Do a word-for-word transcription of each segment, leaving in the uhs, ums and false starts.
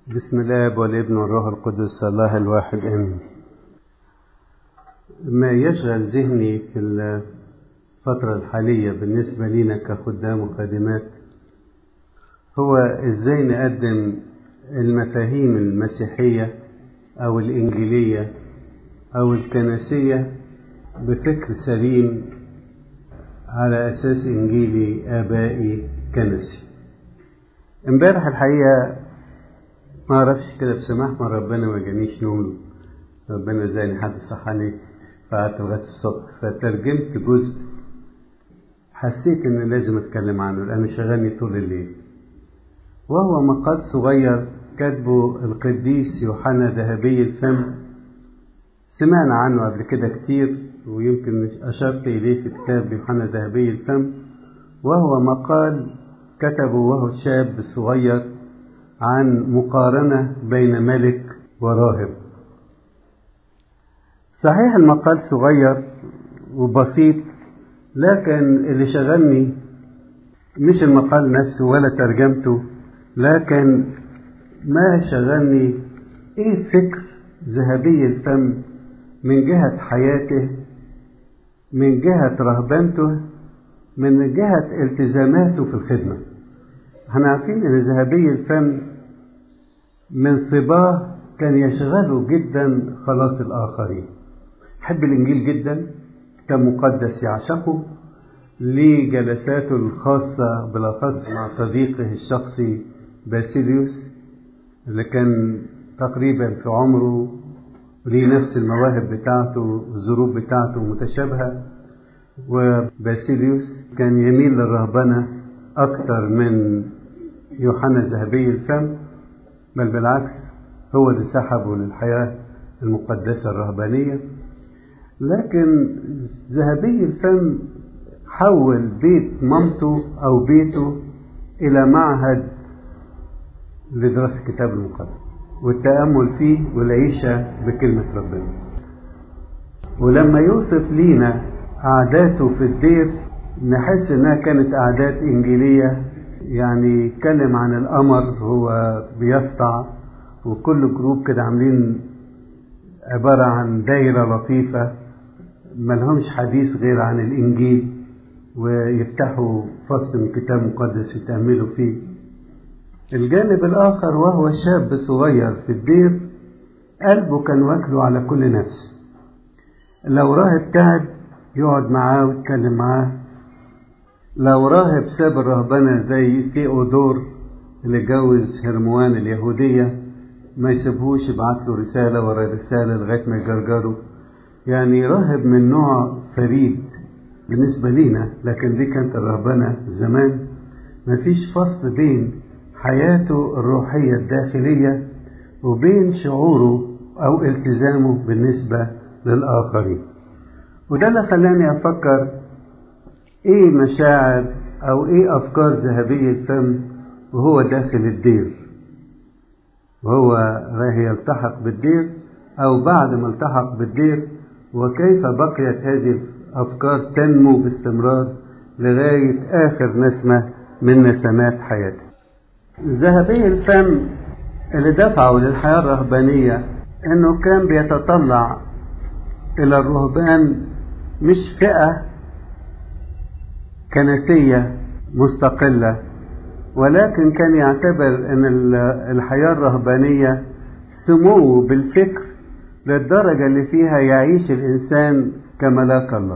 بسم الله والابن والروح القدس الله الواحد آمين. ما يشغل ذهني في الفترة الحالية بالنسبة لنا كخدام وخادمات هو ازاي نقدم المفاهيم المسيحية او الانجيلية او الكنسية بفكر سليم على اساس انجيلي ابائي كنسي. امبارح الحقيقة ما اعرفش كده بسماح من ربنا ما جانيش نوم، ربنا زاني حد صحاني فقعدت لغايه الصبح فترجمت جزء حسيت ان لازم اتكلم عنه لانه شغلني طول الليل، وهو مقال صغير كاتبه القديس يوحنا ذهبي الفم. سمعنا عنه قبل كده كتير ويمكن اشرت اليه في كتاب يوحنا ذهبي الفم، وهو مقال كتبه وهو شاب صغير عن مقارنة بين ملك وراهب. صحيح المقال صغير وبسيط، لكن اللي شغلني مش المقال نفسه ولا ترجمته، لكن ما شغلني ايه فكر ذهبي الفم من جهة حياته، من جهة رهبنته، من جهة التزاماته في الخدمة. احنا عارفين ان ذهبي الفم من صباه كان يشغله جدا خلاص الآخرين، حب الإنجيل جدا، كان مقدس يعشقه، ليه جلساته الخاصة بالأخص مع صديقه الشخصي باسيليوس اللي كان تقريبا في عمره، ليه نفس المواهب بتاعته والظروف بتاعته متشابهة. وباسيليوس كان يميل للرهبنة أكثر من يوحنا ذهبي الفم، بل بالعكس هو اللي سحبه للحياة المقدسة الرهبانية. لكن ذهبي الفم حول بيت مامته أو بيته إلى معهد لدراسة الكتاب المقدس والتأمل فيه والعيشة بكلمة ربنا. ولما يوصف لينا عاداته في الدير نحس إنها كانت عادات إنجيلية، يعني يتكلم عن القمر هو بيسطع، وكل جروب كده عاملين عبارة عن دايرة لطيفة ملهمش حديث غير عن الإنجيل، ويفتحوا فصل من كتاب مقدس يتأملوا فيه. الجانب الآخر وهو شاب صغير في الدير قلبه كان واكله على كل نفس، لو راهب تعب يقعد معاه ويتكلم معاه، لو راهب ساب الرهبنة زي ثيودور اللي جوز هرموان اليهودية ما يسيبهوش، يبعت له رسالة ورا رسالة لغاية ما يجرجره. يعني راهب من نوع فريد بالنسبة لينا، لكن دي كانت الرهبنة زمان. ما فيش فصل بين حياته الروحية الداخلية وبين شعوره أو التزامه بالنسبة للآخرين. وده اللي خلاني أفكر ايه مشاعر او ايه افكار ذهبي الفم وهو داخل الدير، وهو راح يلتحق بالدير او بعد ما التحق بالدير، وكيف بقيت هذه الافكار تنمو باستمرار لغاية اخر نسمة من نسمات حياته. ذهبي الفم اللي دفعه للحياة الرهبانية انه كان بيتطلع الى الرهبان مش فئة كنسية مستقلة، ولكن كان يعتبر أن الحياة الرهبانية سمو بالفكر للدرجة اللي فيها يعيش الإنسان كملاك الله.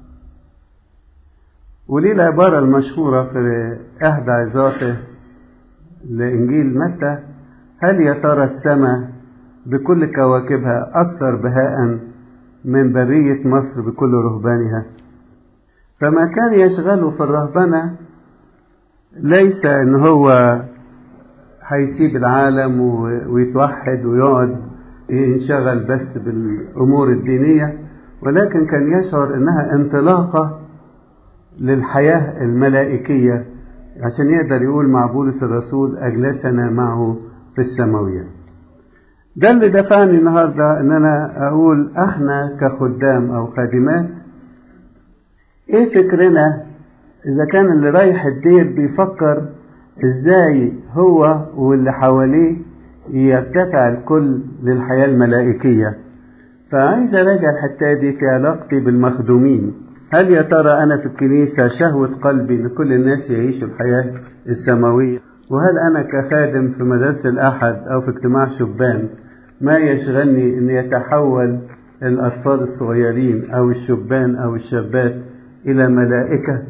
وليه العبارة المشهورة في إحدى عظاته لإنجيل متى: هل يا ترى السماء بكل كواكبها أكثر بهاء من برية مصر بكل رهبانها؟ فما كان يشغله في الرهبنة ليس ان هو هيسيب العالم ويتوحد ويقعد ينشغل بس بالامور الدينية، ولكن كان يشعر انها انطلاقة للحياة الملائكية عشان يقدر يقول مع بولس الرسول اجلسنا معه في السماوية. ده اللي دفعني النهاردة ان انا اقول احنا كخدام او خادمات ايه فكرنا اذا كان اللي رايح الدير بيفكر ازاي هو واللي حواليه يرتفع الكل للحياة الملائكية. فعايز أراجع الحتة دي في علاقتي بالمخدومين. هل يا ترى أنا في الكنيسة شهوة قلبي إن كل الناس يعيشوا الحياة السماوية؟ وهل أنا كخادم في مدارس الأحد أو في اجتماع شبان ما يشغلني أن يتحول الأطفال الصغيرين أو الشبان أو الشابات إلى ملائكة؟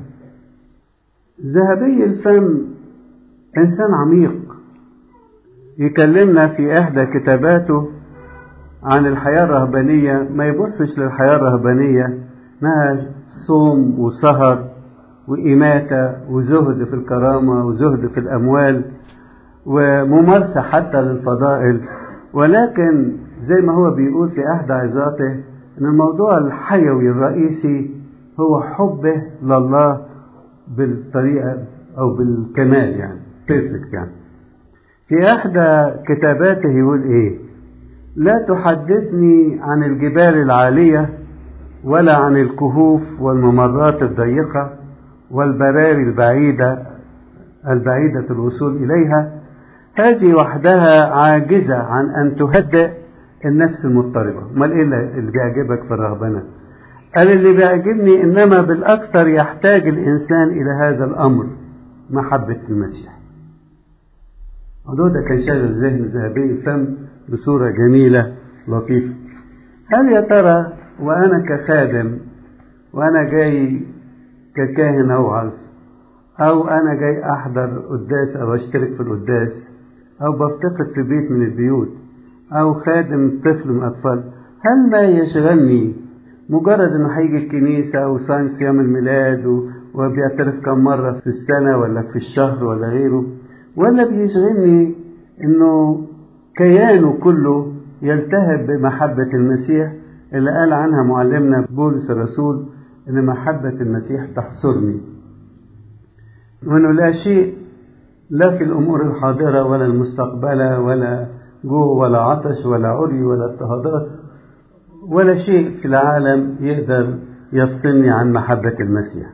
ذهبي الفم إنسان عميق، يكلمنا في إحدى كتاباته عن الحياة الرهبانية. ما يبصش للحياة الرهبانية انها صوم وسهر وإماتة وزهد في الكرامة وزهد في الأموال وممارسة حتى للفضائل، ولكن زي ما هو بيقول في إحدى عظاته أن الموضوع الحيوي الرئيسي هو حبه لله بالطريقة أو بالكمال، يعني بيرفكت. يعني في إحدى كتاباته يقول إيه: لا تحدثني عن الجبال العالية ولا عن الكهوف والممرات الضيقة والبراري البعيدة البعيدة الوصول إليها، هذه وحدها عاجزة عن أن تهدئ النفس المضطربة. ما إيه اللي بيعجبك في الرهبنة؟ قال اللي بيعجبني إنما بالأكثر يحتاج الإنسان إلى هذا الأمر، محبة المسيح. الموضوع ده كان شاغل ذهن ذهبي الفم بصورة جميلة لطيفة. هل يا ترى وأنا كخادم وأنا جاي ككاهن أوعظ أو أنا جاي أحضر قداس أو أشترك في القداس أو بفتقد في بيت من البيوت أو خادم طفل من الأطفال، هل ما يشغلني مجرد أنه هيجي الكنيسة أو صايم صيام الميلاد وبيعترف كم مرة في السنة ولا في الشهر ولا غيره، ولا بيشغلني أنه كيانه كله يلتهب بمحبة المسيح اللي قال عنها معلمنا بولس الرسول إن محبة المسيح تحصرني، وإنه لا شيء لا في الأمور الحاضرة ولا المستقبلة ولا جوع ولا عطش ولا عري ولا اضطهادات ولا شيء في العالم يقدر يفصلني عن محبة المسيح.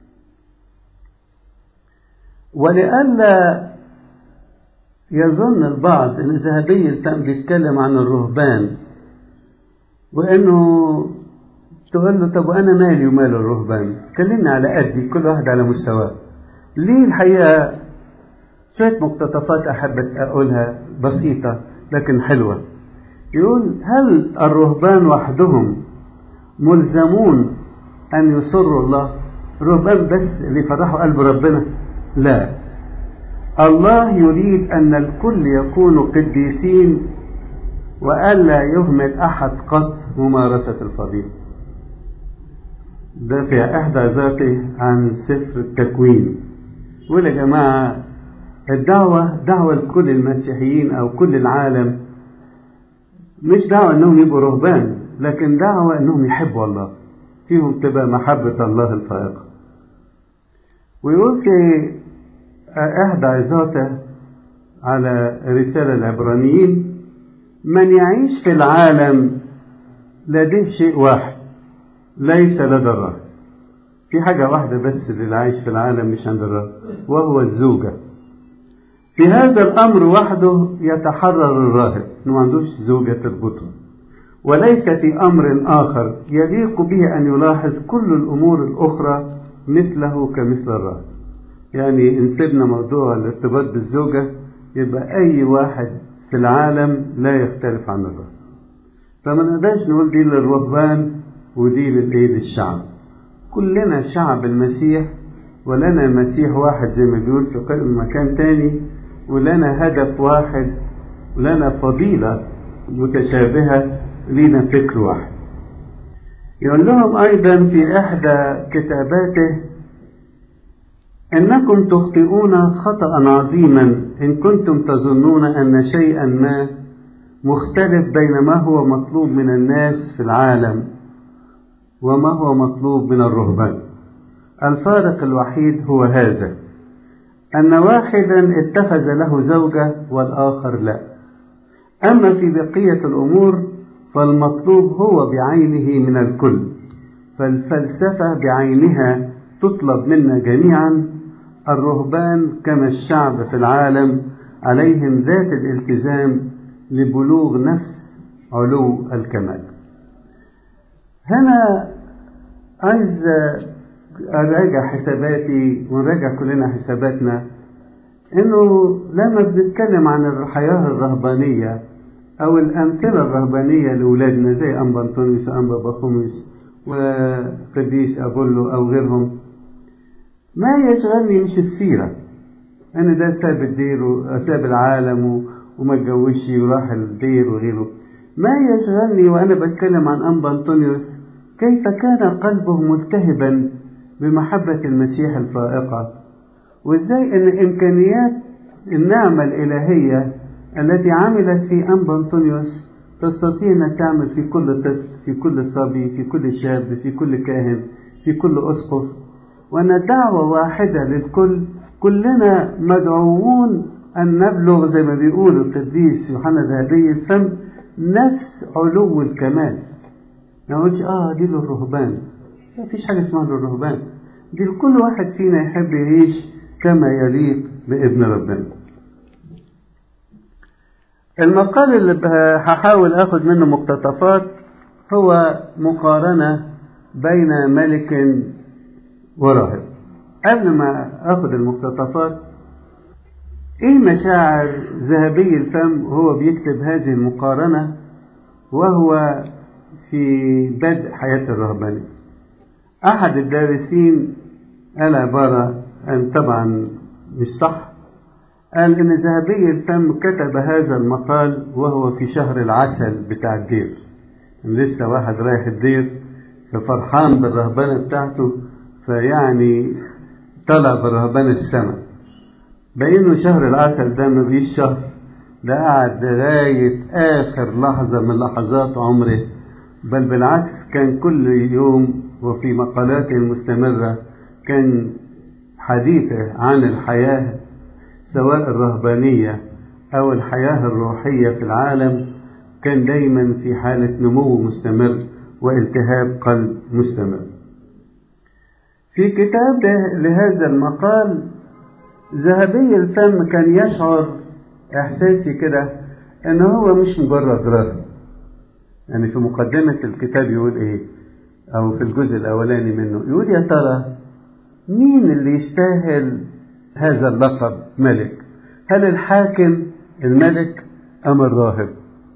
ولئلا يظن البعض ان ذهبي الفم بيتكلم عن الرهبان وانه تقول له طب وانا مالي ومال الرهبان، كلمني على قدي، كل واحد على مستواه. ليه؟ الحقيقه شويه مقتطفات احب اقولها بسيطه لكن حلوه. يقول: هل الرهبان وحدهم ملزمون ان يسروا الله؟ الرهبان بس اللي يفرحوا قلب ربنا؟ لا، الله يريد أن الكل يكونوا قديسين وألا يهمل أحد قط ممارسة الفضيلة. ده في إحدى ذاته عن سفر التكوين. ولا جماعة الدعوة دعوة لكل المسيحيين أو كل العالم، مش دعوة أنهم يبقوا رهبان، لكن دعوة أنهم يحبوا الله، فيهم تبقى محبة الله الفائقة. ويقول في إحدى عظاته على رسالة العبرانيين: من يعيش في العالم لديه شيء واحد ليس لدى الراهب. في حاجة واحدة بس اللي عايش في العالم مش عند الراهب، وهو الزوجة. في هذا الأمر وحده يتحرر الراهب، إنه ما عندوش زوجة تربطه، وليس في أمر آخر يليق به أن يلاحظ كل الأمور الأخرى مثله كمثل الراهب. يعني إن سيبنا موضوع الارتباط بالزوجة يبقى أي واحد في العالم لا يختلف عن الراهب. فما نقدرش نقول دي للرهبان ودي للإيه للشعب. كلنا شعب المسيح، ولنا مسيح واحد زي ما بيقول في مكان تاني، ولنا هدف واحد، ولنا فضيلة متشابهة، لنا فكر واحد. يقول لهم أيضا في إحدى كتاباته: إنكم تخطئون خطأ عظيما إن كنتم تظنون أن شيئا ما مختلف بين ما هو مطلوب من الناس في العالم وما هو مطلوب من الرهبان. الفارق الوحيد هو هذا: أن واحدا اتخذ له زوجة والآخر لا. أما في بقية الأمور فالمطلوب هو بعينه من الكل، فالفلسفة بعينها تطلب منا جميعا. الرهبان كما الشعب في العالم عليهم ذات الالتزام لبلوغ نفس علو الكمال. هنا عايز أراجع حساباتي ونراجع كلنا حساباتنا، إنه لما بنتكلم عن الحياة الرهبانية أو الأمثلة الرهبانية لأولادنا زي أنبا أنطونيوس وأنبا بخوميوس وقديس أبولو أو غيرهم، ما يشغلني مش السيرة، أن ده ساب الدير وساب العالم وما اتجوزش وراح الدير وغيره. ما يشغلني وأنا بتكلم عن أنبا أنطونيوس كيف كان قلبه ملتهبا بمحبة المسيح الفائقة، وإزاي أن إمكانيات النعمة الإلهية التي عملت في أنبا أنطونيوس تستطيع أن تعمل في كل طفل، في كل صبي، في كل شاب، في كل كاهن، في كل أسقف، وأن دعوة واحدة للكل. كلنا مدعوون أن نبلغ زي ما بيقول القديس يوحنا ذهبي الفم نفس علو الكمال. ما نقولش آه دي للرهبان، ما فيش حاجة اسمها للرهبان، دي لكل واحد فينا يحب يعيش كما يليق بابن ربنا. المقال اللي هحاول أخذ منه مقتطفات هو مقارنة بين ملك وراهب. قبل ما أخذ المقتطفات، إيه مشاعر ذهبي الفم وهو بيكتب هذه المقارنة وهو في بدء حياة الرهبانية؟ أحد الدارسين قال عبارة أن طبعا مش صح، قال إن ذهبي الفم كتب هذا المقال وهو في شهر العسل بتاع الدير، لسه واحد رايح الدير ففرحان بالرهبانة بتاعته، فيعني طلع بالرهبانة السماء، بأنه شهر العسل ده ما فيش شهر، ده قعد لغاية آخر لحظة من لحظات عمره، بل بالعكس كان كل يوم وفي مقالاته المستمرة كان حديثه عن الحياة سواء الرهبانية أو الحياة الروحية في العالم كان دايما في حالة نمو مستمر والتهاب قلب مستمر. في كتابه لهذا المقال ذهبي الفم كان يشعر إحساسي كده إن هو مش مجرد راهب. يعني في مقدمة الكتاب يقول إيه، أو في الجزء الأولاني منه يقول يا ترى مين اللي يستاهل هذا اللقب ملك؟ هل الحاكم الملك أم الراهب؟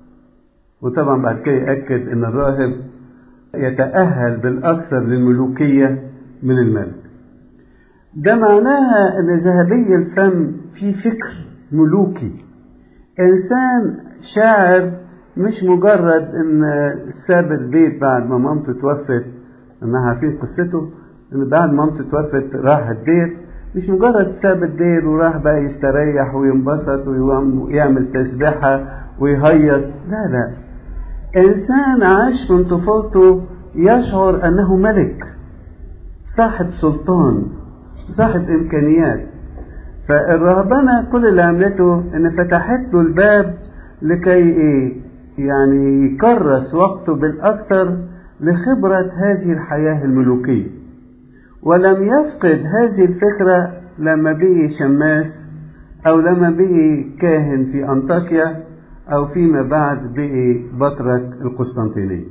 وطبعا بعد كده يأكد أن الراهب يتأهل بالأكثر للملوكية من الملك. ده معناها أن ذهبي الفم في فكر ملوكي، إنسان شاعر، مش مجرد أن ساب البيت بعد ما مامته توفت. أنها عارفين قصته، أن بعد ما مامته توفت راح الدير، مش مجرد ساب الدير وراح بقى يستريح وينبسط ويعمل تسبيحة ويهيص، لا لا، إنسان عاش من طفولته يشعر أنه ملك، صاحب سلطان، صاحب إمكانيات. فالرهبنة كل اللي عملته أن فتحت له الباب لكي إيه؟ يعني يكرس وقته بالأكثر لخبرة هذه الحياة الملوكية، ولم يفقد هذه الفكرة لما بقي شماس أو لما بقي كاهن في أنطاكيا أو فيما بعد بقي بطرك القسطنطينية.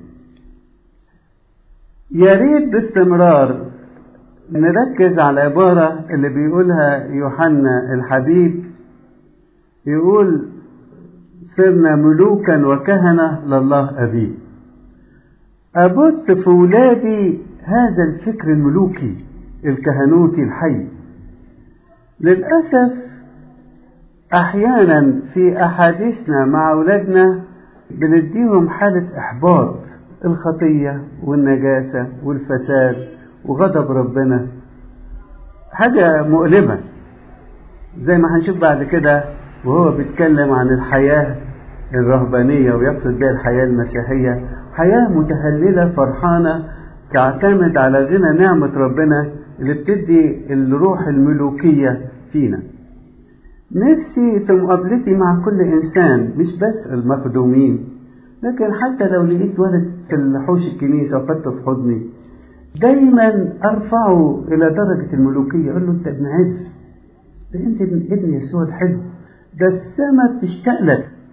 يريد باستمرار نركز على العبارة اللي بيقولها يوحنا الحبيب، يقول صرنا ملوكا وكهنة لله أبيه. أبث في ولادي هذا الفكر الملوكي الكهنوتي الحي. للأسف أحيانا في أحاديثنا مع أولادنا بنديهم حالة إحباط، الخطية والنجاسة والفساد وغضب ربنا، حاجة مؤلمة، زي ما هنشوف بعد كده وهو بيتكلم عن الحياة الرهبانية ويقصد بها الحياة المسيحية، حياة متهللة فرحانة تعتمد على غنى نعمة ربنا اللي بتدي الروح الملوكية فينا. نفسي في مقابلتي مع كل إنسان، مش بس المخدومين، لكن حتى لو لقيت ولد في الحوش الكنيسة وخدته في حضني، دايما أرفعه إلى درجة الملوكية، أقول له أنت ابن عز، ده أنت ابن يسوع الحلو، ده السماء بتشتاق لك،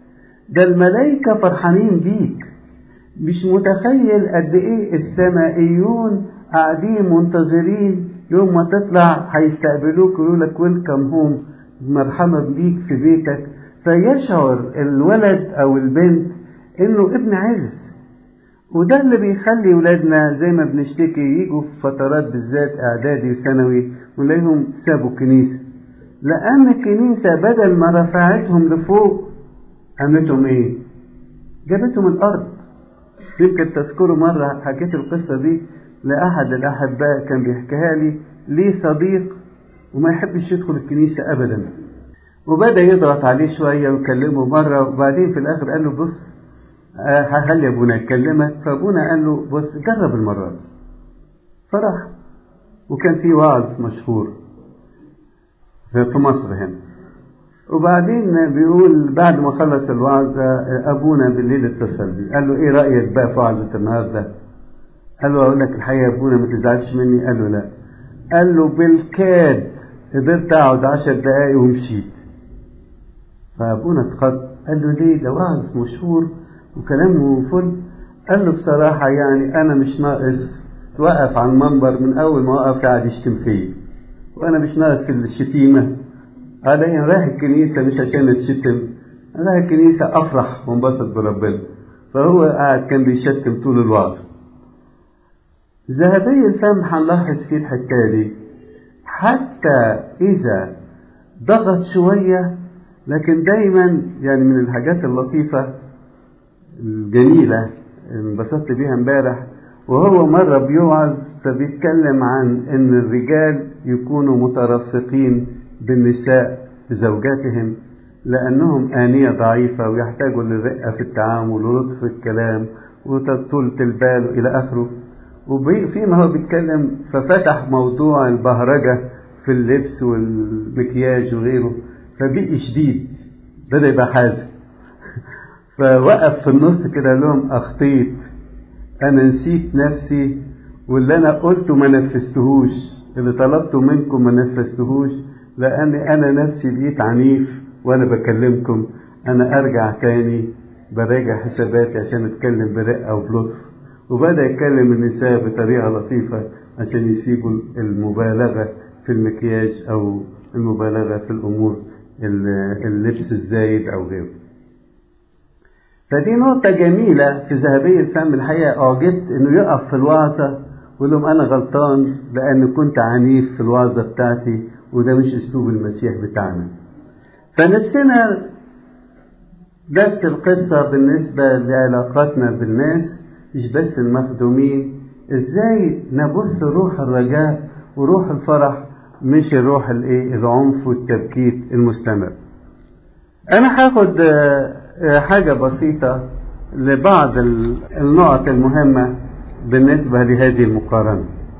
ده الملائكة فرحانين بيك، مش متخيل قد ايه السمائيون قاعدين منتظرين يوم ما تطلع هيستقبلوك يقولوا لك ويلكم هوم، مرحبا بيك في بيتك. فيشعر الولد او البنت انه ابن عز. وده اللي بيخلي ولادنا زي ما بنشتكي يجوا في فترات بالذات اعدادي وثانوي ونلاقيهم سابوا الكنيسه، لان الكنيسه بدل ما رفعتهم لفوق عملتهم ايه؟ جابتهم الارض. يمكن تذكروا مره حكيت القصه دي لاحد الاحباء، كان بيحكيها لي. ليه صديق وما يحبش يدخل الكنيسه ابدا، وبدا يضغط عليه شويه ويكلمه مره، وبعدين في الاخر قال له بص هخلي ابونا يكلمك. فابونا قال له بص جرب المره دي. فراح، وكان في واعظ مشهور في مصر هنا. وبعدين بيقول بعد ما خلص الوعظ ابونا بالليل اتصل بيه قال له ايه رايك بقى في وعظه النهارده؟ قال له اقول لك الحقيقه يا ابونا ما تزعلش مني. قال له لا. قال له بالكاد قدرت اقعد عشر دقايق ومشيت. فابونا اتخض، قال له ليه؟ ده واعظ مشهور وكلامه فل. قال له بصراحه يعني انا مش ناقص توقف على المنبر من اول ما وقف قاعد يشتم فيا، وانا مش ناقص الشتيمه. قال لي رايح الكنيسه مش عشان اتشتم، انا رايح الكنيسه افرح وانبسط بربنا. فهو قاعد كان بيشتم طول الوعظ. ذهبي الفم هنلاحظ فيه الحكايه دي، حتى اذا ضغط شويه لكن دايما يعني من الحاجات اللطيفه الجميله انبسطت بيها امبارح، وهو مره بيوعظ فبيتكلم عن ان الرجال يكونوا مترفقين بالنساء بزوجاتهم لأنهم آنية ضعيفة ويحتاجوا للرقة في التعامل ولطف الكلام وطولة البال إلى آخره. وفيما هو بيتكلم ففتح موضوع البهرجة في اللبس والمكياج وغيره، فبقي شديد، بدأ يبقى حازم. فوقف في النص كده لهم أخطيت، أنا نسيت نفسي، واللي أنا قلته ما نفذتهوش، اللي طلبته منكم ما نفذتهوش، لأني أنا نفسي بقيت عنيف وأنا بكلمكم. أنا أرجع تاني براجع حساباتي عشان أتكلم برقة وبلطف. وبدأ يتكلم النساء بطريقة لطيفة عشان يسيبوا المبالغة في المكياج أو المبالغة في الأمور اللبس الزايد أو غيره. فدي نقطة جميلة في ذهبي الفم الحقيقة. أعجبت إنه يقف في الوعظة ويقول لهم أنا غلطان لأن كنت عنيف في الوعظة بتاعتي، وده مش أسلوب المسيح بتاعنا. فنفسنا نفس القصة بالنسبة لعلاقاتنا بالناس، مش بس المخدومين، إزاي نبث روح الرجاء وروح الفرح، مش الروح الإيه العنف والتبكيت المستمر. أنا هاخد حاجة بسيطة لبعض النقط المهمة بالنسبة لهذه المقارنة.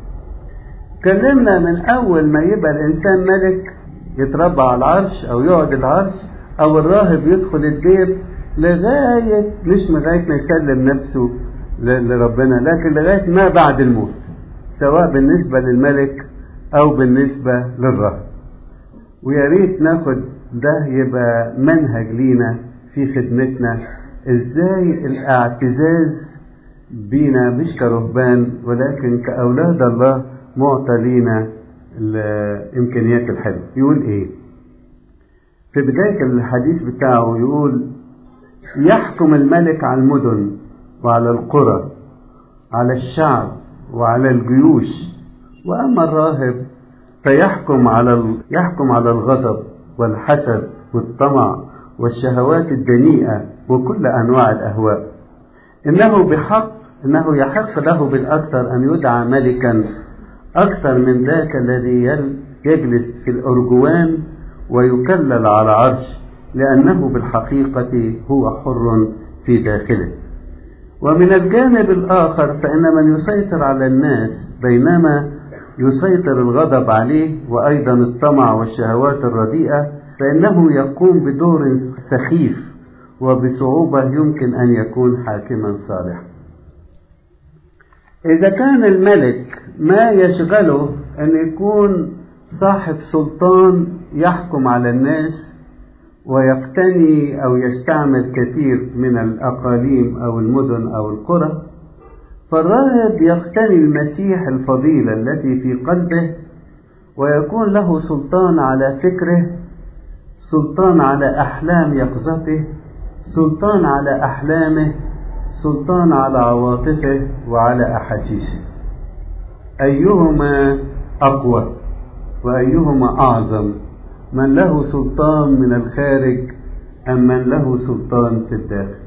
تكلمنا من أول ما يبقى الإنسان ملك يتربى على العرش أو يقعد العرش أو الراهب يدخل الدير، لغاية مش لغاية ما يسلم نفسه لربنا، لكن لغاية ما بعد الموت، سواء بالنسبة للملك أو بالنسبة للراهب. ويا ريت ناخد ده يبقى منهج لينا في خدمتنا، ازاي الاعتزاز بينا مش كرهبان ولكن كأولاد الله معطى لينا الامكانيات الحلوة. يقول ايه في بداية الحديث بتاعه؟ يقول يحكم الملك على المدن وعلى القرى، على الشعب وعلى الجيوش، واما الراهب فيحكم على يحكم على الغضب والحسد والطمع والشهوات الدنيئة وكل أنواع الأهواء. إنه بحق إنه يحق له بالأكثر أن يدعى ملكا أكثر من ذاك الذي يجلس في الأرجوان ويكلل على عرش، لأنه بالحقيقة هو حر في داخله. ومن الجانب الآخر فإن من يسيطر على الناس بينما يسيطر الغضب عليه وأيضا الطمع والشهوات الرديئة، فإنه يقوم بدور سخيف وبصعوبة يمكن أن يكون حاكما صالحا. إذا كان الملك ما يشغله أن يكون صاحب سلطان يحكم على الناس ويقتني أو يستعمل كثير من الأقاليم أو المدن أو القرى، فالراهب يقتني المسيح الفضيلة التي في قلبه، ويكون له سلطان على فكره، سلطان على أحلام يقظته، سلطان على أحلامه، سلطان على عواطفه وعلى أحاسيسه. أيهما أقوى وأيهما أعظم، من له سلطان من الخارج أم من له سلطان في الداخل؟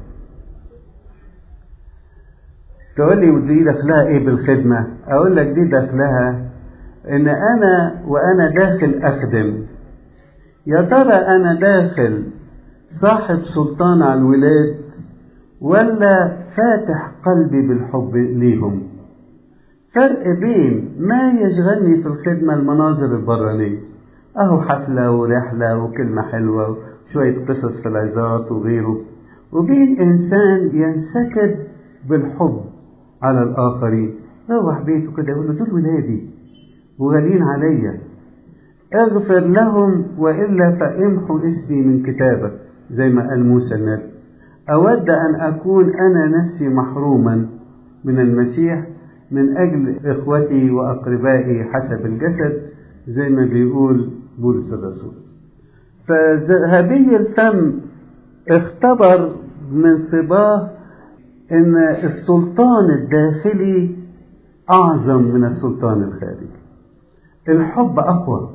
تقول لي ودي دخلها إيه بالخدمة؟ أقول لك دي دخلها إن أنا وأنا داخل أخدم، يا ترى أنا داخل صاحب سلطان على الولاد ولا فاتح قلبي بالحب ليهم؟ فرق بين ما يشغلني في الخدمة المناظر البرانية، أهو حفلة ورحلة وكلمة حلوة وشوية قصص في العظات وغيره، وبين إنسان ينسكب بالحب على الآخرين، روح بيته كده يقول له دول ولادي وغالين عليا، اغفر لهم وإلا فامحوا اسمي من كتابك، زي ما قال موسى النبي. أود أن أكون أنا نفسي محروما من المسيح من أجل إخوتي وأقربائي حسب الجسد، زي ما بيقول بولس الرسول. فذهبي الفم اختبر من صباه إن السلطان الداخلي أعظم من السلطان الخارجي. الحب أقوى،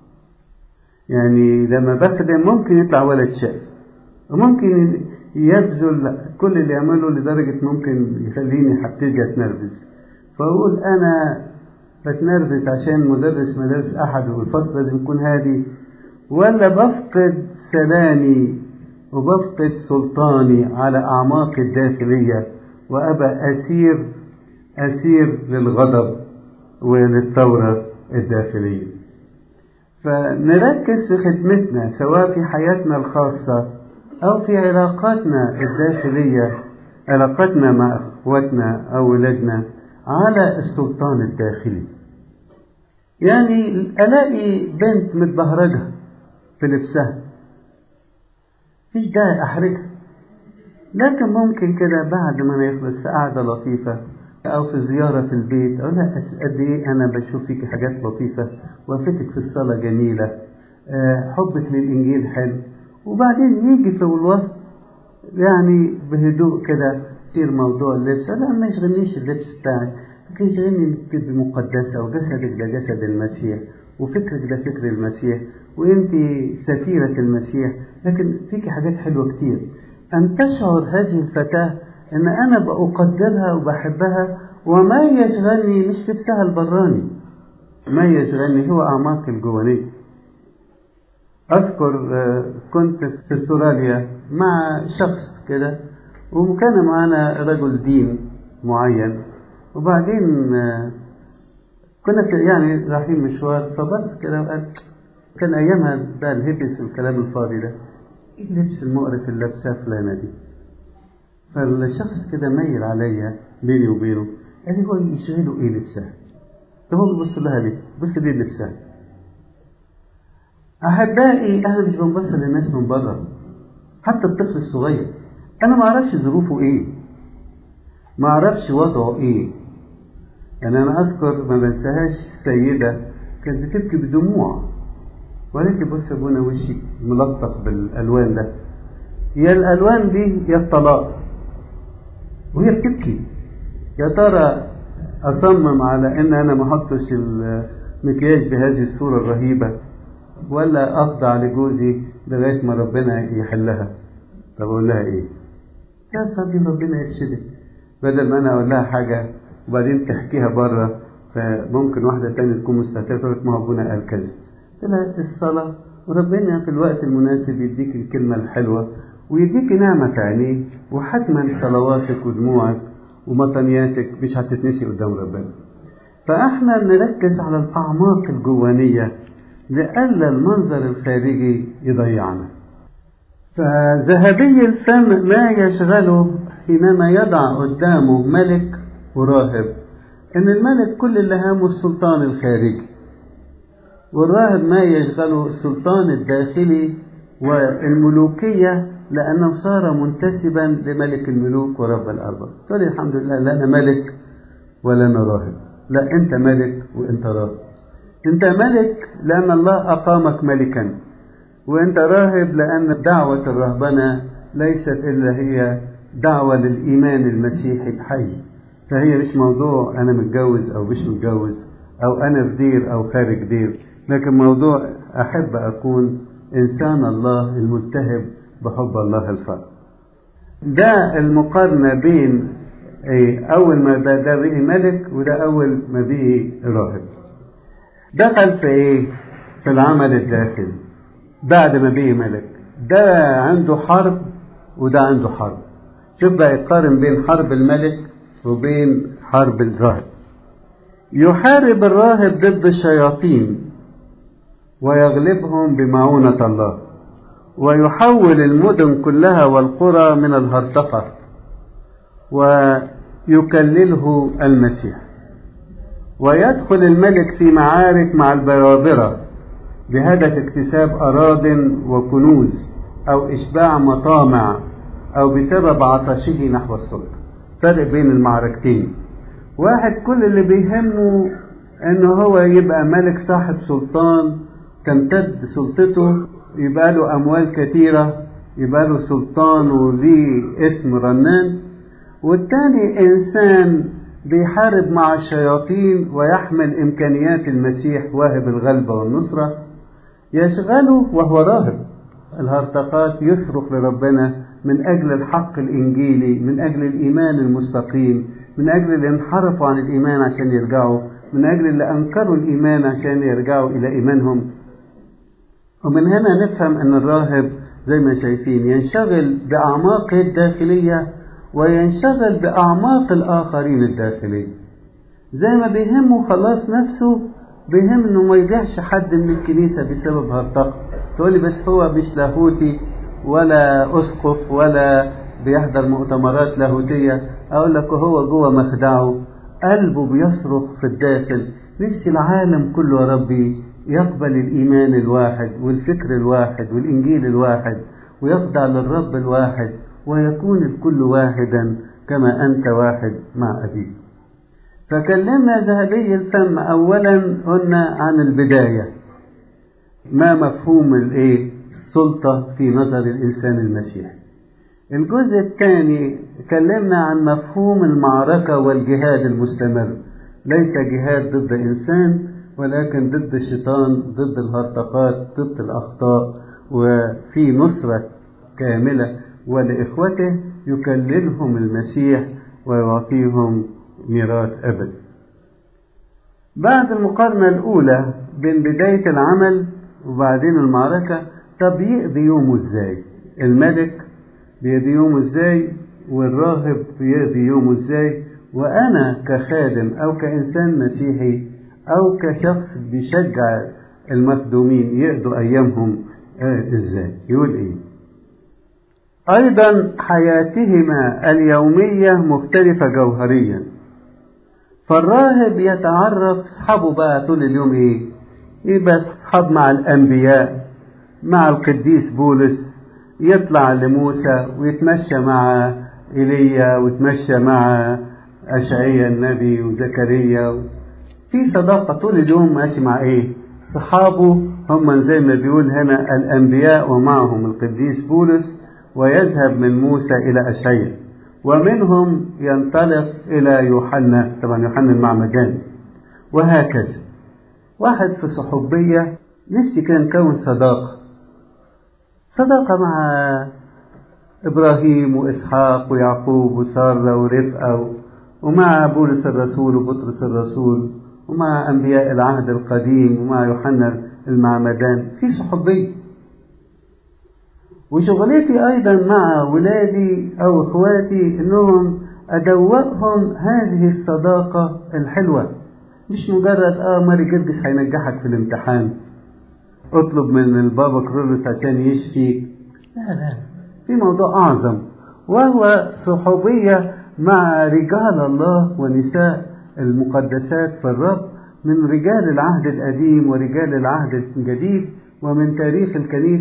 يعني لما بخدم ممكن يطلع ولد شقي وممكن يبذل كل اللي يعمله لدرجة ممكن يخليني حبتيجي أتنرفز، فأقول أنا بتنرفز عشان مدرس مدرس أحد والفصل لازم يكون هادي، ولا بفقد سلامي وبفقد سلطاني على أعماقي الداخلية وأبقى أسير أسير للغضب وللثورة الداخلية. فنركز في خدمتنا سواء في حياتنا الخاصة أو في علاقاتنا الداخلية، علاقاتنا مع أخواتنا أو ولادنا، على السلطان الداخلي. يعني ألاقي بنت متبهرجة في لبسها، مفيش داعي أحرجها، لكن ممكن كده بعد ما يخلص في قعدة لطيفة أو في زيارة في البيت أقول لها قد إيه أنا بشوف فيك حاجات لطيفة، وقفتك في الصلاة جميلة، حبك للإنجيل حلو، وبعدين يجي في الوسط يعني بهدوء كده يصير موضوع اللبس. لا، ما يشغلنيش اللبس بتاعي، لكن يشغلني انك تبقي مقدسة وجسدك ده جسد المسيح وفكرك ده فكر المسيح وانت سفيرة المسيح، لكن فيك حاجات حلوة كتير. أن تشعر هذه الفتاة أن أنا بأقدرها وبحبها، وما يشغلني مش لبسها البراني، ما يشغلني هو أعماق الجوانية. أذكر كنت في استراليا مع شخص كده، وكان معنا رجل دين معين، وبعدين كنا يعني رايحين مشوار، فبس كده وقال كان أيامها ده الهبس والكلام الفاضي ده، إيه اللبس المقرف اللي لابساه فلانة دي؟ فالشخص كده ميل عليا بيني وبينه، قال لي هو يشغله إيه لبسها؟ هو ببص لها ليه؟ بص ليه لبسها؟ أحبائي، أنا مش بنبص للناس من بره، حتى الطفل الصغير أنا ما أعرفش ظروفه إيه، ما أعرفش وضعه إيه. يعني أنا أذكر ما بنساهاش سيدة كانت بتبكي بدموع، وقالت لي بص يا ابونا وشي ملطخ بالألوان ده، يا الألوان دي يا الطلاق، وهي بتبكي. يا ترى أصمم على إن أنا ما أحطش المكياج بهذه الصورة الرهيبة، ولا أخضع لجوزي لغاية ما ربنا يحلها؟ طب أقول لها إيه؟ يا صدي ربنا يرشدك، بدل ما أنا أقول لها حاجة وبعدين تحكيها بره، فممكن واحدة تانية تكون مستهترة تقول لك ما هو أبونا قال كذا. قلت الصلاة، وربنا في الوقت المناسب يديك الكلمة الحلوة ويديك نعمة في عينيه، وحتما صلواتك ودموعك ومطنياتك مش هتتنسي قدام ربنا. فإحنا نركز على الأعماق الجوانية لألا المنظر الخارجي يضيعنا. فذهبي الفم ما يشغله حينما يضع قدامه ملك وراهب إن الملك كل اللي هامه السلطان الخارجي، والراهب ما يشغله السلطان الداخلي والملوكية لأنه صار منتسبا لملك الملوك ورب الأرباب. تقول الحمد لله لا أنا ملك ولا أنا راهب. لا، أنت ملك وأنت راهب. أنت ملك لأن الله أقامك ملكا، وأنت راهب لأن دعوة الرهبنة ليست إلا هي دعوة للإيمان المسيحي الحي. فهي مش موضوع أنا متجوز أو مش متجوز أو أنا في دير أو خارج دير، لكن موضوع أحب أكون إنسان الله الملتهب بحب الله الفرد. ده المقارنة بين أول ما ده بقي ملك وده أول ما بقي راهب. دخل في إيه؟ في العمل الداخلي بعد ما بقي ملك. ده عنده حرب وده عنده حرب. شوف بقى يقارن بين حرب الملك وبين حرب الراهب. يحارب الراهب ضد الشياطين ويغلبهم بمعونة الله، ويحول المدن كلها والقرى من الهرطقة ويكلله المسيح. ويدخل الملك في معارك مع البرابرة بهدف اكتساب أراضٍ وكنوز أو إشباع مطامع أو بسبب عطشه نحو السلطة. فرق بين المعركتين. واحد كل اللي بيهمه انه هو يبقى ملك صاحب سلطان، تمتد سلطته، يبقى له اموال كثيرة، يبقى له سلطان وليه اسم رنان. والتاني انسان بيحارب مع الشياطين ويحمل امكانيات المسيح واهب الغلبة والنصرة، يشغله وهو راهب الهرطقات يصرخ لربنا من اجل الحق الانجيلي، من اجل الايمان المستقيم، من أجل اللي انحرفوا عن الإيمان عشان يرجعوا، من أجل اللي أنكروا الإيمان عشان يرجعوا إلى إيمانهم. ومن هنا نفهم أن الراهب زي ما شايفين ينشغل بأعماقه الداخلية وينشغل بأعماق الآخرين الداخلية. زي ما بيهمه خلاص نفسه، بيهم أنه ما يضيعش حد من الكنيسة بسبب هالطاقة. تقولي بس هو مش لاهوتي ولا أسقف ولا بيحضر مؤتمرات لاهوتية. أقول لك هو جوه مخدعه قلبه بيصرخ في الداخل، نفسي العالم كله يا ربي يقبل الإيمان الواحد والفكر الواحد والإنجيل الواحد ويخضع للرب الواحد ويكون الكل واحدا كما أنت واحد مع أبيك. فكلمنا ذهبي الفم أولا قلنا عن البداية، ما مفهوم الإيه؟ السلطة في نظر الإنسان المسيحي. الجزء الثاني كلمنا عن مفهوم المعركة والجهاد المستمر، ليس جهاد ضد إنسان ولكن ضد الشيطان، ضد الهرطقات، ضد الأخطاء، وفي نصرة كاملة ولإخوته يكللهم المسيح ويعطيهم ميراث أبدي. بعد المقارنة الأولى بين بداية العمل وبعدين المعركة، طب يقضي يومه ازاي؟ الملك بيقضي يومه ازاي والراهب بيقضي يومه ازاي، وانا كخادم او كانسان مسيحي او كشخص بيشجع المخدومين يقضوا ايامهم ازاي؟ يقول ايه؟ ايضا حياتهما اليومية مختلفة جوهريا. فالراهب يتعرف اصحابه بقى طول اليوم ايه؟ يبقى اصحاب مع الانبياء، مع القديس بولس، يطلع لموسى ويتمشى مع إيليا ويتمشى مع أشعيا النبي وزكريا. في صداقة طول اليوم ماشي مع ايه؟ صحابه هم زي ما بيقول هنا الأنبياء ومعهم القديس بولس، ويذهب من موسى إلى أشعيا، ومنهم ينطلق إلى يوحنا، طبعا يوحنا المعمدان، وهكذا. واحد في صحوبية نفسي كان كون صداقة صداقة مع إبراهيم وإسحاق ويعقوب وسارة ورفقة، ومع بولس الرسول وبطرس الرسول، ومع أنبياء العهد القديم، ومع يوحنا المعمدان. في صحوبية. وشغلتي أيضا مع ولادي أو إخواتي إنهم أدوقهم هذه الصداقة الحلوة، مش مجرد آه ماري جرجس هينجحك في الامتحان، اطلب من البابا كرولوس عشان يشفيك. لا لا، في موضوع أعظم، وهو صحوبية مع رجال الله ونساء المقدسات في الرب، من رجال العهد القديم ورجال العهد الجديد، ومن تاريخ الكنيسة،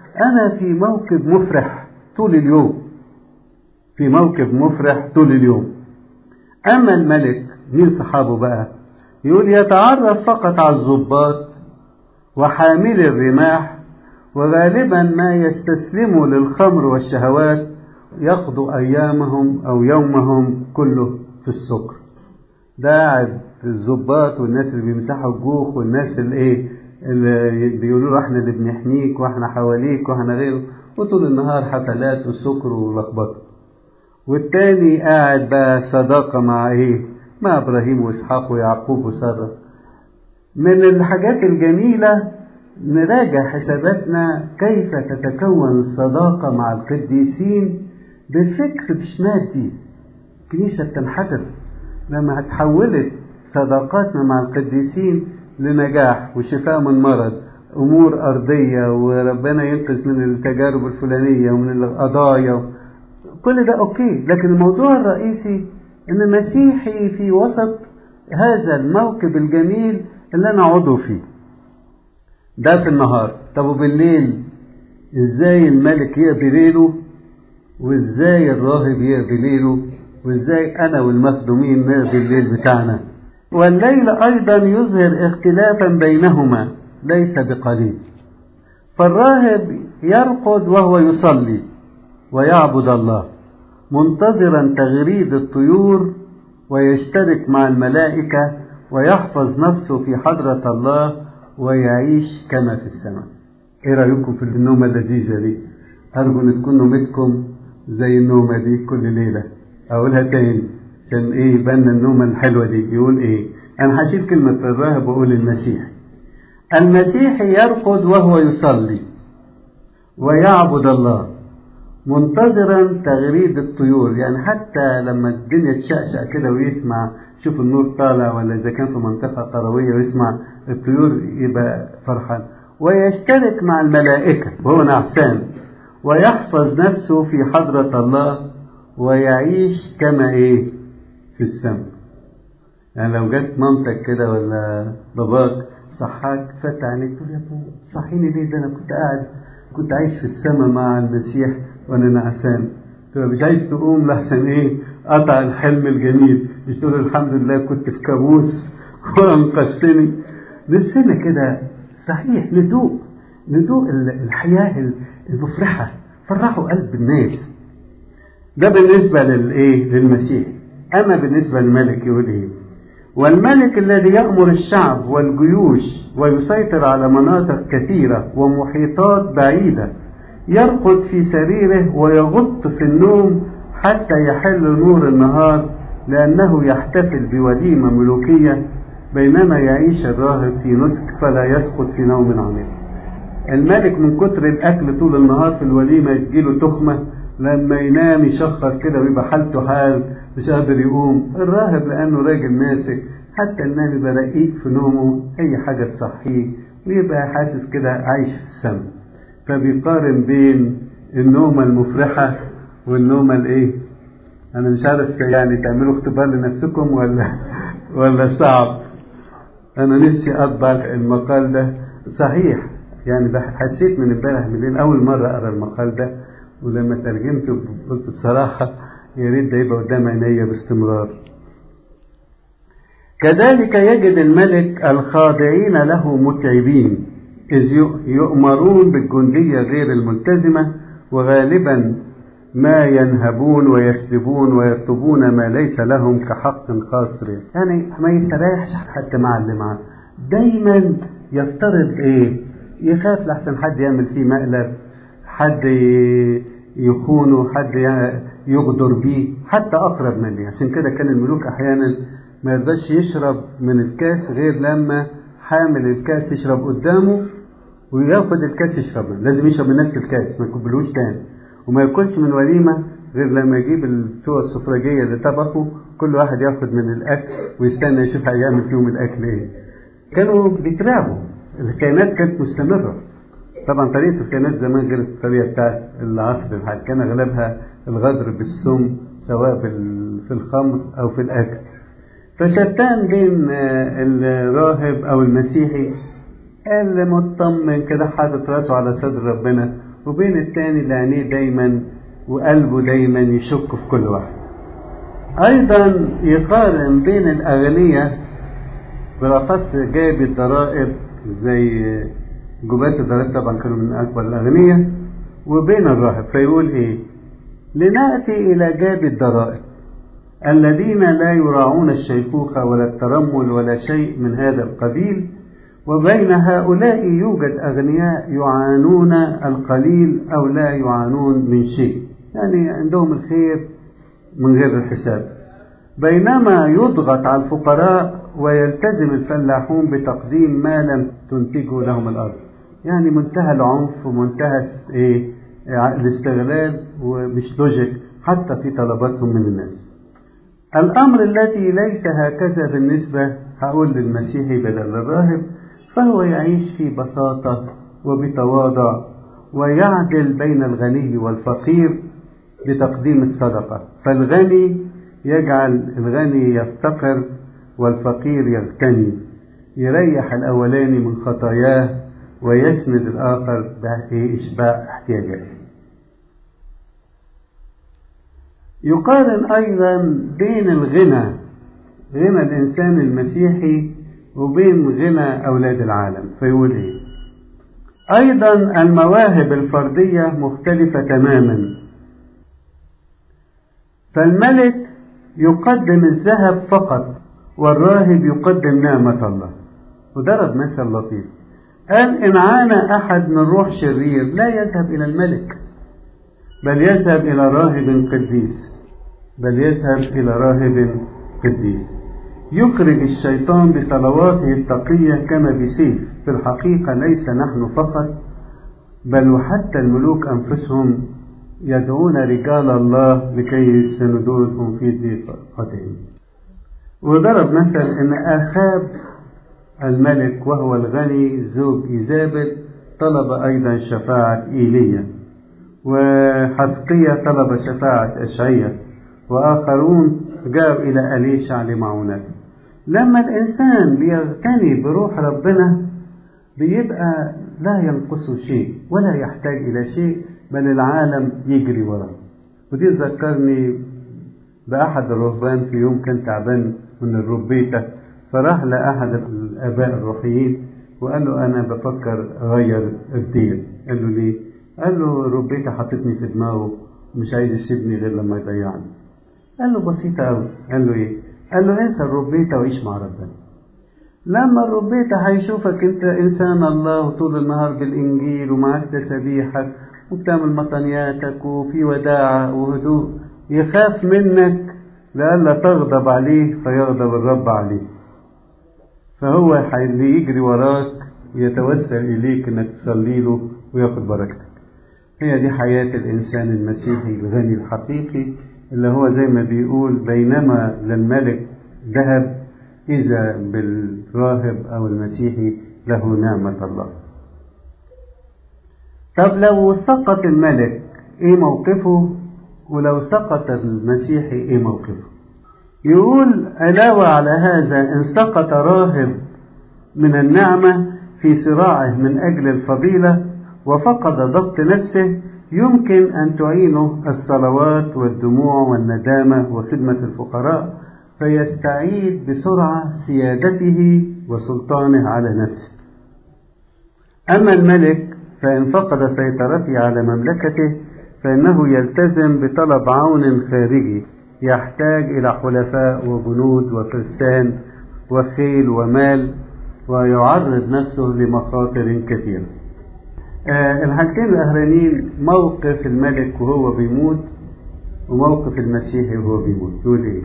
أنا في موكب مفرح طول اليوم، في موكب مفرح طول اليوم. أما الملك مين صحابه بقى؟ يقول يتعرف فقط على الضباط وحامل الرماح، وغالبا ما يستسلموا للخمر والشهوات، يقضوا أيامهم أو يومهم كله في السكر. ده قاعد الضباط والناس اللي بيمسحوا الجوخ والناس اللي ايه اللي بيقولوا له احنا اللي بنحميك واحنا حواليك واحنا غيره، وطول النهار حفلات وسكر ولخبطه. والتاني قاعد بقى صداقة مع ايه؟ مع ابراهيم واسحاق ويعقوب وسارة. من الحاجات الجميلة نراجع حساباتنا كيف تتكون الصداقة مع القديسين بفكر مش مادي. الكنيسة بتنحدر لما اتحولت صداقاتنا مع القديسين لنجاح وشفاء من مرض، امور ارضية، وربنا ينقذ من التجارب الفلانية ومن القضايا، كل ده اوكي. لكن الموضوع الرئيسي ان مسيحي في وسط هذا الموكب الجميل اللي انا عضو فيه. ده في النهار. طب وبالليل ازاي الملك يقضي ليله، وازاي الراهب يقضي ليله، وازاي انا والمخدومين نقضي الليل بتاعنا. والليل ايضا يظهر اختلافا بينهما ليس بقليل. فالراهب يرقد وهو يصلي ويعبد الله منتظرا تغريد الطيور، ويشترك مع الملائكة ويحفظ نفسه في حضرة الله ويعيش كما في السماء. ايه رأيكم في النومة اللذيذة دي؟ ارجو ان تكون نومتكم زي النومة دي كل ليلة. اقولها تاني عشان ايه يبان النومة الحلوة دي. يقول ايه؟ انا هشيل كلمة الراهب واقول المسيح. المسيح يرقد وهو يصلي ويعبد الله منتظرا تغريد الطيور. يعني حتى لما الدنيا تشقشق كده ويسمع شوف النور طالع، ولا اذا كان في منطقة قروية ويسمع الطيور يبقى فرحان. ويشترك مع الملائكة وهو نعسان، ويحفظ نفسه في حضرة الله ويعيش كما ايه في السماء. يعني لو جت مامتك كده ولا باباك صحاك فتح عليك تقول يا ابو صحيني ليه؟ ده انا كنت قاعد كنت عايش في السماء مع المسيح وانا نعسان. تبقى مش عايز تقوم لحسن ايه قطع الحلم الجميل، مش تقول الحمد لله كنت في كابوس وانقذتني. نفسنا كده صحيح ندوق ندوق الحياة المفرحة، فرحوا قلب الناس. ده بالنسبة للايه للمسيح. اما بالنسبة للملك يقول ايه؟ والملك الذي يأمر الشعب والجيوش ويسيطر على مناطق كثيرة ومحيطات بعيدة، يرقد في سريره ويغط في النوم حتى يحل نور النهار، لأنه يحتفل بوليمة ملوكية، بينما يعيش الراهب في نسك فلا يسقط في نوم عميق. الملك من كتر الأكل طول النهار في الوليمة يجيله تخمة، لما ينام يشخر كده ويبقى حالته حال مش قادر يقوم. الراهب لأنه راجل ماسك حتى النام يبقى رقيق في نومه، أي حاجة تصحيه ويبقى حاسس كده عايش في السماء. فبيقارن بين النومة المفرحة والنومة الايه؟ انا مش عارف يعني تعملوا اختبار لنفسكم ولا ولا صعب. انا نفسي اطبع المقال ده صحيح. يعني حسيت من امبارح بالليل اول مرة اقرا المقال ده، ولما ترجمته قلت بصراحة يا ريت ده يبقى قدام عينيا باستمرار. كذلك يجد الملك الخاضعين له متعبين، إذ يؤمرون بالجندية غير الملتزمة، وغالبا ما ينهبون ويسلبون ويطلبون ما ليس لهم كحق خاص. يعني ما يستريحش حتى مع اللي معاه، دايما يفترض ايه؟ يخاف لحسن حد يعمل فيه مقلب، حد يخونه، حد يغدر بيه، حتى أقرب منه. عشان كده كان الملوك أحيانا ما يرضاش يشرب من الكاس غير لما حامل الكاس يشرب قدامه وياخد الكاس يشربه. لازم يشرب من نفس الكاس، ما يقبلوش تاني. وما ياكلش من وليمة غير لما يجيب البتوع السفرجية اللي طبخوا، كل واحد ياخد من الأكل ويستنى يشوف هيعمل فيهم الأكل ايه. كانوا بيتراقبوا. الكائنات كانت مستمرة. طبعا طريقة الكائنات زمان غير الطريقة بتاعت العصر الحالي، كان أغلبها الغدر بالسم سواء في الخمر أو في الأكل. فشتان بين الراهب أو المسيحي المطمن كده حاطط راسه على صدر ربنا وبين التاني اللي عينيه دايما وقلبه دايما يشك في كل واحد. أيضا يقارن بين الأغنياء بالأخص جايب الضرائب زي جبات الضرائب طبعا كانوا من أكبر الأغنياء وبين الراهب، فيقول إيه؟ لنأتي إلى جاب الضرائب الذين لا يراعون الشيخوخة ولا الترمل ولا شيء من هذا القبيل، وبين هؤلاء يوجد أغنياء يعانون القليل أو لا يعانون من شيء، يعني عندهم الخير من غير الحساب، بينما يضغط على الفقراء ويلتزم الفلاحون بتقديم ما لم تنتجه لهم الأرض. يعني منتهى العنف ومنتهى إيه الاستغلال ومش لوجيك حتى في طلباتهم من الناس. الأمر الذي ليس هكذا بالنسبة هقول للمسيحي بدل الراهب، فهو يعيش في بساطة وبتواضع ويعدل بين الغني والفقير بتقديم الصدقة، فالغني يجعل الغني يفتقر والفقير يغتني، يريح الأولاني من خطاياه ويسند الآخر بإشباع احتياجاته. يقارن أيضا بين الغنى غنى الإنسان المسيحي وبين غنى أولاد العالم، فيقول إيه؟ أيضا المواهب الفردية مختلفة تماما، فالملك يقدم الذهب فقط والراهب يقدم نعمة الله. وضرب مثل لطيف، قال إن عانى أحد من روح شرير لا يذهب إلى الملك بل يذهب إلى راهب قديس بل يذهب إلى راهب قديس يخرج الشيطان بصلواته التقية كما بسيف. في الحقيقة ليس نحن فقط بل وحتى الملوك أنفسهم يدعون رجال الله لكي يسندوهم في ضيقتهم. وضرب مثل إن آخاب الملك وهو الغني زوج إيزابل طلب أيضا شفاعة إيليا، وحزقية طلب شفاعة أشعية، وآخرون جاءوا إلى أليشع لمعونته. لما الإنسان بيغتني بروح ربنا بيبقى لا ينقصه شيء ولا يحتاج إلى شيء، بل العالم يجري وراه. ودي ذكرني بأحد الرهبان في يوم كان تعبان من الربيته، فراح لأحد الآباء الروحيين وقال له أنا بفكر أغير الدين. قال له ليه؟ قال له ربيته حطتني في دماغه مش عايز يسيبني غير لما يضيعني. قال له بسيطة أوي. قال له إيه؟ قال له انسى الربيته وعيش مع ربنا. لما الربيته هيشوفك انت انسان الله وطول النهار بالانجيل ومعاك تسبيحك وبتعمل مطنياتك وفي وداعة وهدوء، يخاف منك لألا تغضب عليه فيغضب الرب عليه، فهو اللي يجري وراك ويتوسل إليك انك تصلي له وياخد بركتك. هي دي حياة الإنسان المسيحي الغني الحقيقي، اللي هو زي ما بيقول بينما للملك ذهب إذا بالراهب أو المسيحي له نعمة الله. طب لو سقط الملك إيه موقفه؟ ولو سقط المسيحي إيه موقفه؟ يقول علاوة على هذا إن سقط راهب من النعمة في صراعه من أجل الفضيلة وفقد ضبط نفسه، يمكن أن تعينه الصلوات والدموع والندامة وخدمة الفقراء فيستعيد بسرعة سيادته وسلطانه على نفسه. أما الملك فإن فقد سيطرته على مملكته فإنه يلتزم بطلب عون خارجي، يحتاج إلى حلفاء وجنود وفرسان وخيل ومال، ويعرض نفسه لمخاطر كثيرة. آه الحالتين الأخرانيين موقف الملك وهو بيموت وموقف المسيحي وهو بيموت. يقول إيه؟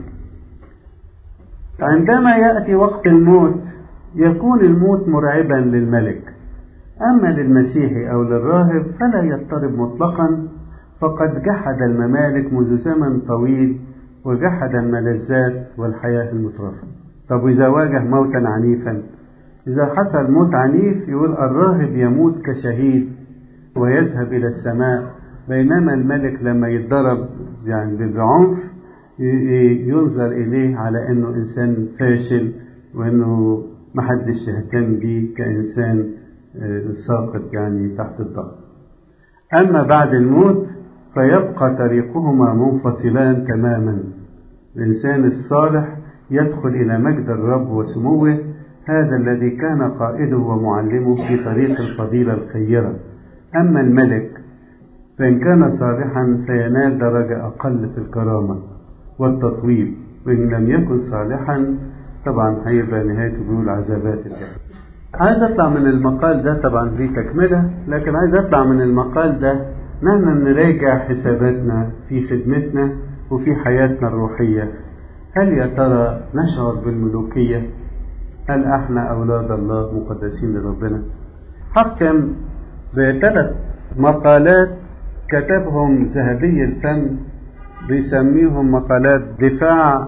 عندما يأتي وقت الموت يكون الموت مرعبا للملك، أما للمسيحي أو للراهب فلا يضطرب مطلقا، فقد جحد الممالك منذ زمن طويل وجحد الملذات والحياة المترفة. طب وإذا واجه موتا عنيفا؟ إذا حصل موت عنيف يقول الراهب يموت كشهيد ويذهب إلى السماء، بينما الملك لما يتضرب يعني بالعنف ينظر إليه على أنه إنسان فاشل وأنه محدش يهتم به كإنسان ساقط يعني تحت الضغط. أما بعد الموت فيبقى طريقهما منفصلان تماما. الإنسان الصالح يدخل إلى مجد الرب وسموه، هذا الذي كان قائده ومعلمه في طريق الفضيلة الخيرة. أما الملك فإن كان صالحا فينال درجة أقل في الكرامة والتطويب، وإن لم يكن صالحا طبعا هيبقى نهايته بيقول عذابات الله. عايز أطلع من المقال ده، طبعا دي تكملة، لكن عايز أطلع من المقال ده نحن نراجع حساباتنا في خدمتنا وفي حياتنا الروحية. هل يا ترى نشعر بالملوكية؟ هل احنا أولاد الله مقدسين لربنا؟ حكم بثلاث مقالات كتبهم ذهبي الفم، بيسميهم مقالات دفاع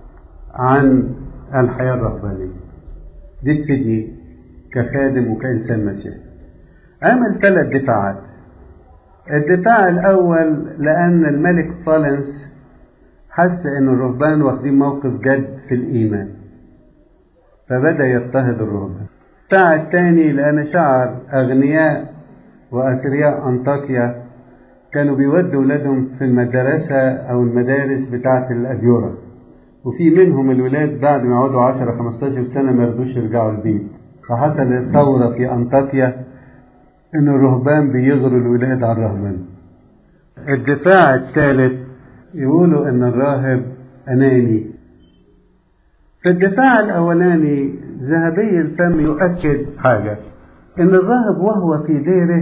عن الحياة الرهبانية. دي تفيدني كخادم وكإنسان مسيحي. عمل ثلاث دفاعات. الدفاع الأول لأن الملك فالنس حس أن الرهبان واخدين موقف جد في الإيمان، فبدأ يضطهد الرهبان. الدفاع الثاني لأن شعر أغنياء وأثرياء أنطاكيا كانوا بيودوا ولادهم في المدرسة أو المدارس بتاعة الأديرة، وفي منهم الولاد بعد ما يقعدوا عشرة خمستاشر سنة ما يرضوش يرجعوا البيت، فحصل ثورة في أنطاكيا إن الرهبان بيغروا الولاد على الرهبان. الدفاع الثالث يقولوا إن الراهب أناني. في الدفاع الأولاني ذهبي الفم يؤكد حاجة، إن الراهب وهو في ديره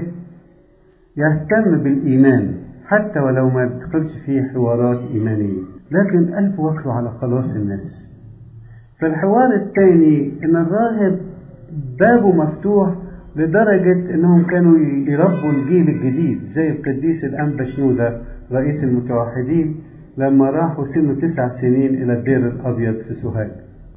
يهتم بالإيمان حتى ولو ما يدخلش فيه حوارات إيمانية، لكن قلبه واكله على خلاص الناس. في الحوار الثاني إن الراهب بابه مفتوح لدرجة إنهم كانوا يربوا الجيل الجديد، زي القديس الأنبا شنودة رئيس المتوحدين لما راحوا سنه تسع سنين إلى الدير الأبيض في سوهاج.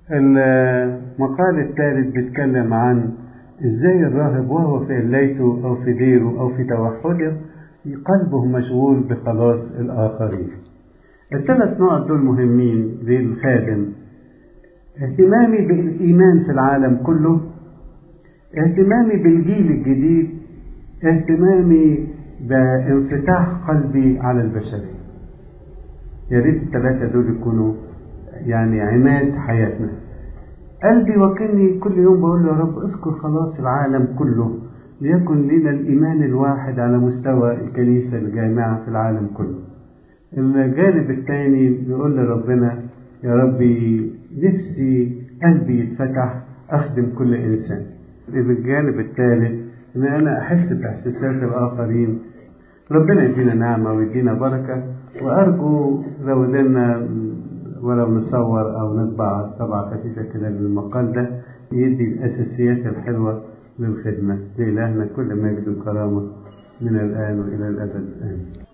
المقال الثالث بيتكلم عن إزاي الراهب وهو في قلايته أو في ديره أو في توحده قلبه مشغول بخلاص الآخرين. الثلاث نقط دول مهمين للخادم: اهتمامي بالإيمان في العالم كله، اهتمامي بالجيل الجديد، اهتمامي بانفتاح قلبي على البشرية. يا ريت الثلاثة دول يكونوا يعني عماد حياتنا. قلبي وكني كل يوم بقول له يا رب اذكر خلاص العالم كله، ليكن لنا الإيمان الواحد على مستوى الكنيسة الجامعة في العالم كله. الجانب الثاني بيقول لربنا يا ربي نفسي قلبي يتفتح أخدم كل إنسان. الجانب الثالث إن أنا أحس بإحساسات الآخرين. ربنا يدينا نعمة ويدينا بركة، وأرجو لو قدرنا ولو نصور أو نطبع طبعة خفيفة كده للمقال ده يدي الأساسيات الحلوة للخدمة. لإلهنا كل مجد وكرامة من الآن وإلى الأبد آمين.